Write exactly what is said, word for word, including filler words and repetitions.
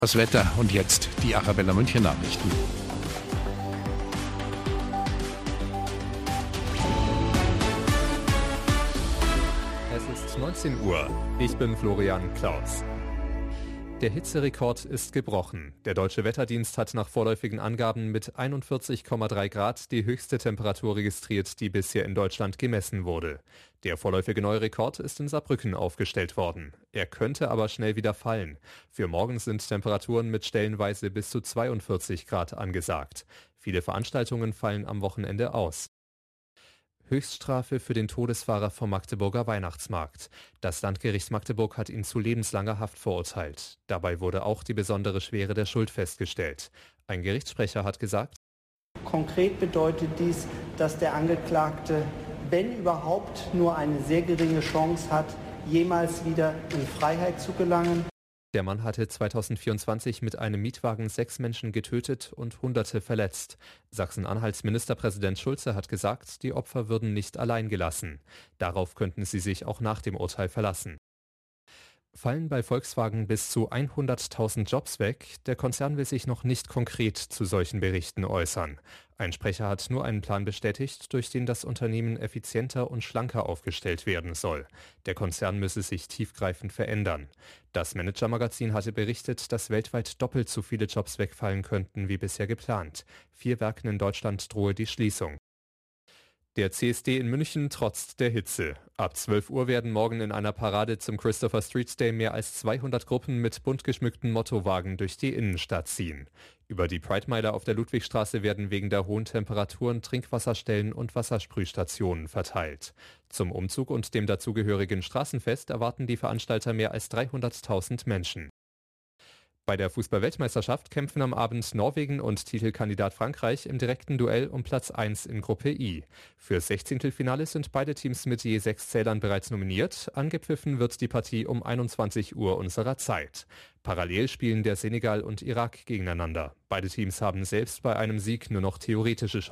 Das Wetter und jetzt die Arabella München Nachrichten. Es ist neunzehn Uhr. Ich bin Florian Klaus. Der Hitzerekord ist gebrochen. Der Deutsche Wetterdienst hat nach vorläufigen Angaben mit einundvierzig Komma drei Grad die höchste Temperatur registriert, die bisher in Deutschland gemessen wurde. Der vorläufige neue Rekord ist in Saarbrücken aufgestellt worden. Er könnte aber schnell wieder fallen. Für morgen sind Temperaturen mit stellenweise bis zu zweiundvierzig Grad angesagt. Viele Veranstaltungen fallen am Wochenende aus. Höchststrafe für den Todesfahrer vom Magdeburger Weihnachtsmarkt. Das Landgericht Magdeburg hat ihn zu lebenslanger Haft verurteilt. Dabei wurde auch die besondere Schwere der Schuld festgestellt. Ein Gerichtssprecher hat gesagt: Konkret bedeutet dies, dass der Angeklagte, wenn überhaupt, nur eine sehr geringe Chance hat, jemals wieder in Freiheit zu gelangen. Der Mann hatte zweitausendvierundzwanzig mit einem Mietwagen sechs Menschen getötet und Hunderte verletzt. Sachsen-Anhalts Ministerpräsident Schulze hat gesagt, die Opfer würden nicht allein gelassen. Darauf könnten sie sich auch nach dem Urteil verlassen. Fallen bei Volkswagen bis zu hunderttausend Jobs weg? Der Konzern will sich noch nicht konkret zu solchen Berichten äußern. Ein Sprecher hat nur einen Plan bestätigt, durch den das Unternehmen effizienter und schlanker aufgestellt werden soll. Der Konzern müsse sich tiefgreifend verändern. Das Manager-Magazin hatte berichtet, dass weltweit doppelt so viele Jobs wegfallen könnten wie bisher geplant. Vier Werken in Deutschland drohe die Schließung. Der C S D in München trotzt der Hitze. Ab zwölf Uhr werden morgen in einer Parade zum Christopher Street Day mehr als zweihundert Gruppen mit bunt geschmückten Mottowagen durch die Innenstadt ziehen. Über die Pride-Meile auf der Ludwigstraße werden wegen der hohen Temperaturen Trinkwasserstellen und Wassersprühstationen verteilt. Zum Umzug und dem dazugehörigen Straßenfest erwarten die Veranstalter mehr als dreihunderttausend Menschen. Bei der Fußball-Weltmeisterschaft kämpfen am Abend Norwegen und Titelkandidat Frankreich im direkten Duell um Platz eins in Gruppe I. Fürs Sechzehntelfinale sind beide Teams mit je sechs Zählern bereits nominiert. Angepfiffen wird die Partie um einundzwanzig Uhr unserer Zeit. Parallel spielen der Senegal und Irak gegeneinander. Beide Teams haben selbst bei einem Sieg nur noch theoretische Chancen.